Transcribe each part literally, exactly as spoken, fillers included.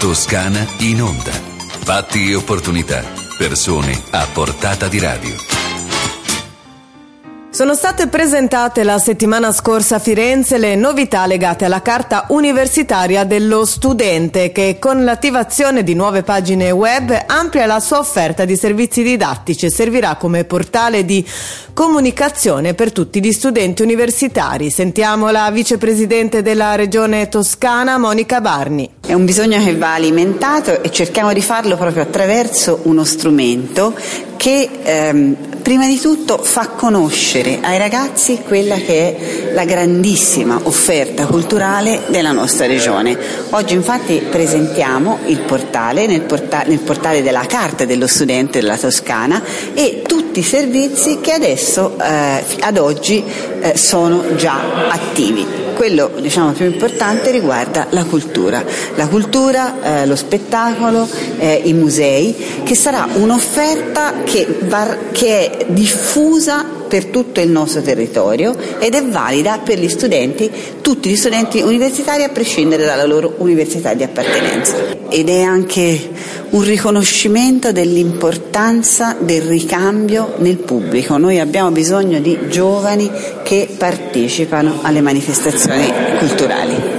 Toscana in onda. Fatti e opportunità. Persone a portata di radio. Sono state presentate la settimana scorsa a Firenze le novità legate alla carta universitaria dello studente, che con l'attivazione di nuove pagine web amplia la sua offerta di servizi didattici e servirà come portale di comunicazione per tutti gli studenti universitari. Sentiamo la vicepresidente della Regione Toscana, Monica Barni. È un bisogno che va alimentato e cerchiamo di farlo proprio attraverso uno strumento che ehm, prima di tutto fa conoscere ai ragazzi quella che è la grandissima offerta culturale della nostra regione. Oggi infatti presentiamo il portale, nel, porta- nel portale della Carta dello Studente della Toscana, e tutti i servizi che adesso eh, ad oggi eh, sono già attivi. Quello, diciamo, più importante riguarda la cultura, la cultura, eh, lo spettacolo, eh, i musei, che sarà un'offerta che, va, che è diffusa per tutto il nostro territorio ed è valida per gli studenti, tutti gli studenti universitari, a prescindere dalla loro università di appartenenza. Ed è anche un riconoscimento dell'importanza del ricambio nel pubblico. Noi abbiamo bisogno di giovani che partecipano alle manifestazioni culturali.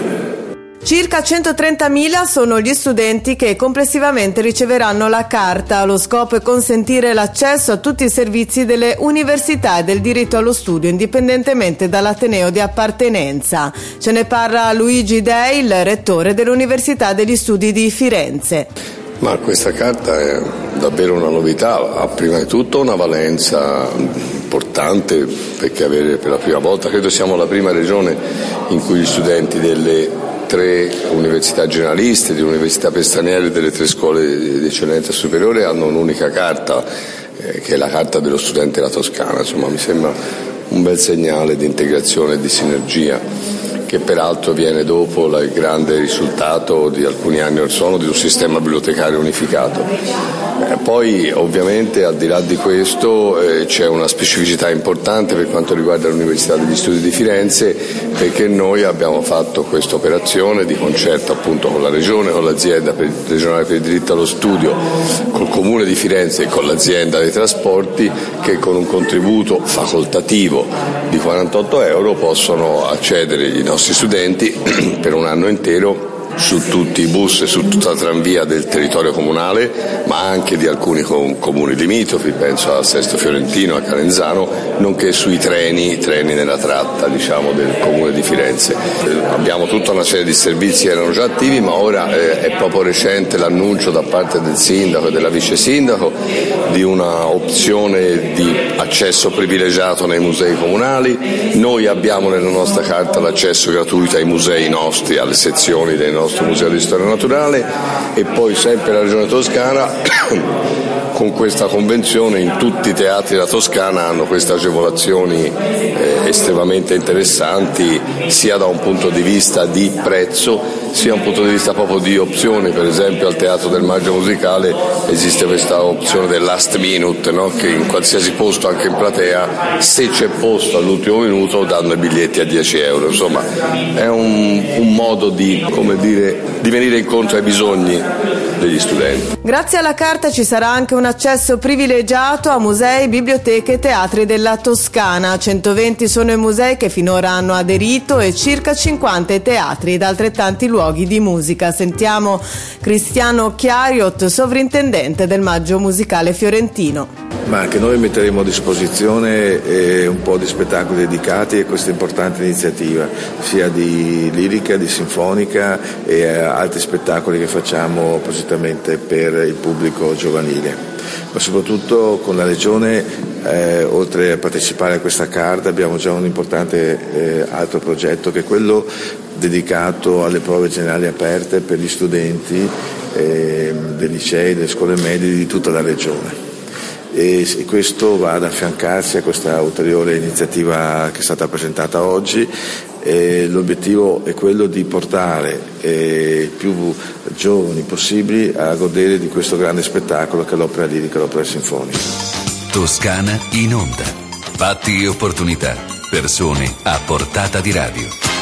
Circa centotrentamila sono gli studenti che complessivamente riceveranno la carta. Lo scopo è consentire l'accesso a tutti i servizi delle università e del diritto allo studio, indipendentemente dall'ateneo di appartenenza. Ce ne parla Luigi Dei, il rettore dell'Università degli Studi di Firenze. Ma questa carta è davvero una novità, ha prima di tutto una valenza importante, perché avere per la prima volta, credo siamo la prima regione in cui gli studenti delle tre università generaliste, di università per stranieri e delle tre scuole di eccellenza superiore hanno un'unica carta, eh, che è la carta dello studente della Toscana. Insomma, mi sembra un bel segnale di integrazione e di sinergia, che peraltro viene dopo il grande risultato di alcuni anni or sono di un sistema bibliotecario unificato. Eh, poi ovviamente, al di là di questo, eh, c'è una specificità importante per quanto riguarda l'Università degli Studi di Firenze, perché noi abbiamo fatto questa operazione di concerto appunto con la Regione, con l'azienda per, regionale per il diritto allo studio, col Comune di Firenze e con l'azienda dei trasporti, che con un contributo facoltativo di quarantotto euro possono accedere i nostri studenti per un anno intero su tutti i bus e su tutta la tranvia del territorio comunale, ma anche di alcuni comuni limitrofi, penso a Sesto Fiorentino, a Calenzano, nonché sui treni, treni nella tratta, diciamo, del comune di Firenze. Eh, abbiamo tutta una serie di servizi che erano già attivi, ma ora eh, è proprio recente l'annuncio da parte del sindaco e della vice sindaco di una opzione di accesso privilegiato nei musei comunali. Noi abbiamo nella nostra carta l'accesso gratuito ai musei nostri, alle sezioni dei nostri nostro Museo di Storia Naturale, e poi sempre la Regione Toscana con questa convenzione in tutti i teatri della Toscana hanno queste agevolazioni eh, estremamente interessanti, sia da un punto di vista di prezzo sia da un punto di vista proprio di opzioni. Per esempio al Teatro del Maggio Musicale esiste questa opzione del last minute, no? Che in qualsiasi posto, anche in platea, se c'è posto all'ultimo minuto danno i biglietti a dieci euro. Insomma, è un, un modo di, come dire, di venire incontro ai bisogni degli studenti. Grazie alla carta ci sarà anche un accesso privilegiato a musei, biblioteche e teatri della Toscana. centoventi sono i musei che finora hanno aderito e circa cinquanta i teatri ed altrettanti luoghi di musica. Sentiamo Cristiano Chiariot, sovrintendente del Maggio Musicale Fiorentino. Ma anche noi metteremo a disposizione eh, un po' di spettacoli dedicati a questa importante iniziativa, sia di lirica, di sinfonica e eh, altri spettacoli che facciamo appositamente per il pubblico giovanile. Ma soprattutto con la Regione, eh, oltre a partecipare a questa carta, abbiamo già un importante eh, altro progetto, che è quello dedicato alle prove generali aperte per gli studenti eh, dei licei, delle scuole medie di tutta la Regione. E questo va ad affiancarsi a questa ulteriore iniziativa che è stata presentata oggi. E l'obiettivo è quello di portare eh, più giovani possibili a godere di questo grande spettacolo che è l'opera lirica e l'opera sinfonica. Toscana in onda. Fatti e opportunità. Persone a portata di radio.